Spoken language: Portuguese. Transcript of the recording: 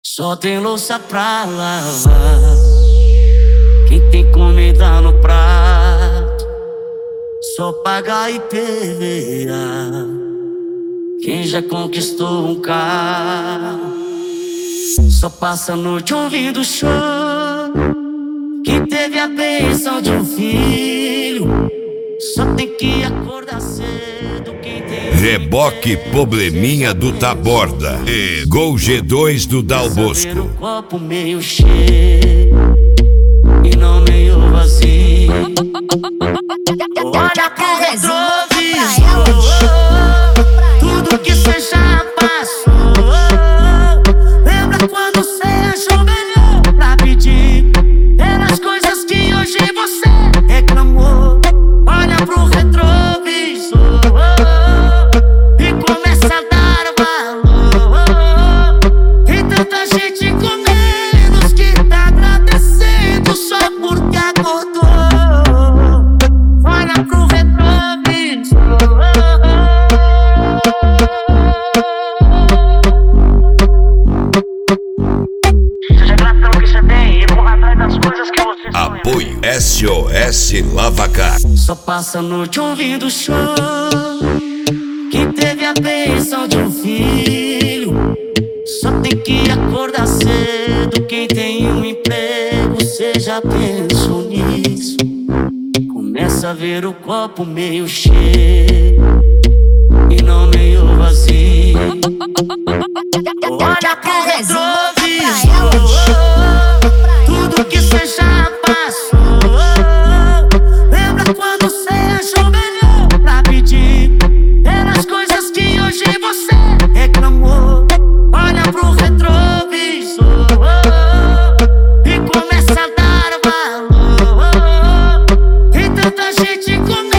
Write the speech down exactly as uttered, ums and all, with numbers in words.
Só tem louça pra lavar, quem tem comida no prato só paga I P V A. Quem já conquistou um carro só passa a noite ouvindo show. Quem teve a bênção de um filho só tem que acordar cedo. Quem tem Reboque Probleminha do Taborda e Gol G dois do Dal Bosco. o copo meio cheio e não meio vazio. Olha pro retrovisor, tudo que cê já passou. Lembra quando cê achou melhor pra pedir pelas coisas que hoje você reclamou. Olha pro retrovisor e começa a dar valor. Tem tanta gente com menos que tá agradecendo só porque acordou. Olha pro retrovisor. Seja grato pelo que você tem e corra atrás das coisas que você sonha. Apoio S O S Lavacar. Só passa a noite ouvindo show. Quem teve a bênção de um filho só tem que acordar cedo. Quem tem um emprego, cê já pensou nisso? Começa a ver o copo meio cheio e não meio vazio. Olha pro retrovisor, tudo que cê já passou. Lembra quando cê achou melhor pra pedir pelas coisas que hoje você reclamou. Olha pro retrovisor e começa a dar valor. Tem tanta gente com